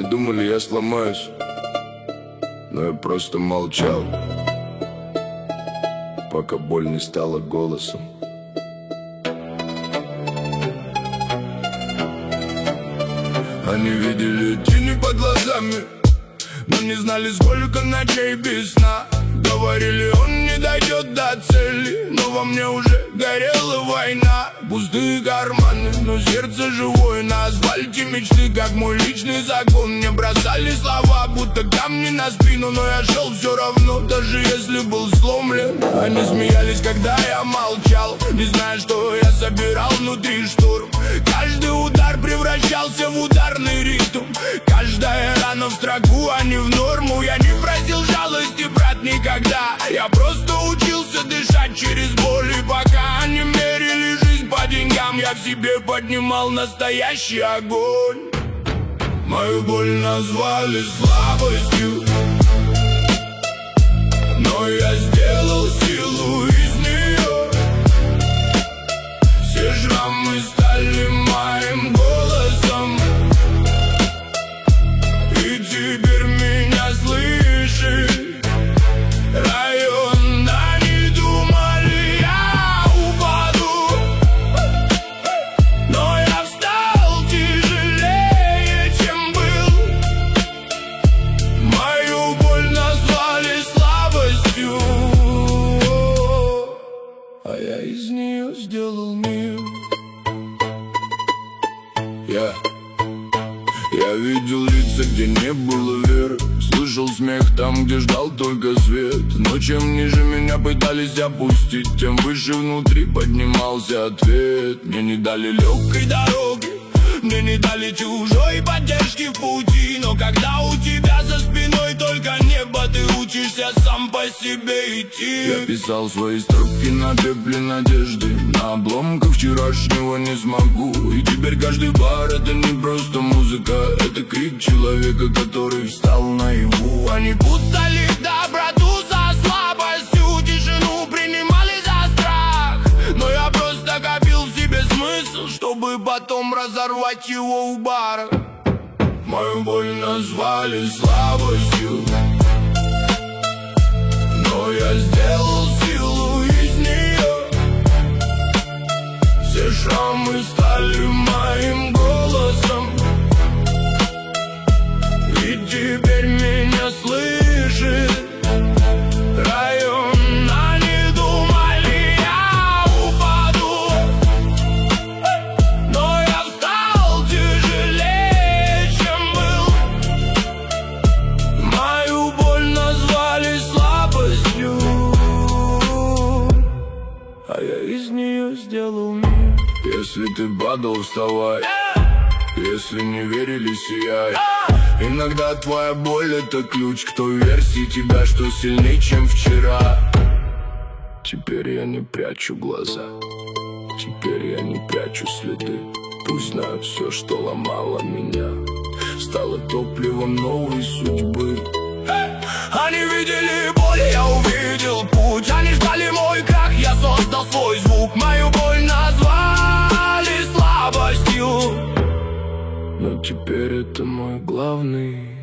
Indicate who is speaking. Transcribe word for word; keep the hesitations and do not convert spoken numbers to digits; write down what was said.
Speaker 1: думали, я сломаюсь, но я просто молчал, пока боль не стала голосом. Они видели тени под глазами, но не знали, сколько ночей без сна. Говорили, он не дойдет до цели, но во мне уже горела война. Пустые карманы, но сердце живое. На асфальте мечты, как мой личный закон. Мне бросали слова, будто камни на спину, но я шел все равно, даже если был сломлен. Они смеялись, когда я молчал, не зная, что я собирал внутри штурм. Каждый удар превращался в ударный ритм, каждая рана в строку, а не в норму. Я не просил жалости, брат, никогда. Я просто учился дышать через боль. И пока они мерили жизнь по деньгам, я в себе поднимал настоящий огонь. Мою боль назвали слабостью, но я сделал силу из нее. Все шрамы стали моим голосом, и теперь меня слышит район. Они думали, я упаду, но я встал тяжелее, чем был. Мою боль назвали слабостью, а я из нее сделал мир. Я, я видел лица, где не было веры, слышал смех там, где ждал только свет. Но чем ниже меня пытались опустить, тем выше внутри поднимался ответ. Мне не дали легкой дороги, мне не дали чужой поддержки в пути. Но когда у тебя за спиной только небо, ты учишься сам по себе идти. Я писал свои строки на пепле надежды, на обломках вчерашнего не смогу. И теперь каждый бар — это не просто музыка, это крик человека, который встал наяву. Они путали доброту со слабостью, тишину принимали за страх, но я просто копил в себе смысл, чтобы потом разорвать его у бара. Мою боль назвали слабостью, но я сделал силу из нее. Все шрамы стали моим голосом, и теперь меня слышит район. Они думали, я упаду, но я встал тяжелее, чем был. Мою боль назвали слабостью, а я из нее сделал мир. Если ты падал, вставай, если не верили, сияй. Иногда твоя боль — это ключ к той версии тебя, что сильней, чем вчера. Теперь я не прячу глаза, теперь я не прячу следы. Пусть знают все, что ломало меня, стало топливом новой судьбы. Они видели боль, я увидел путь. Они ждали мой крах, я создал свой звук. Мою боль назвали слабостью, но теперь это мой главный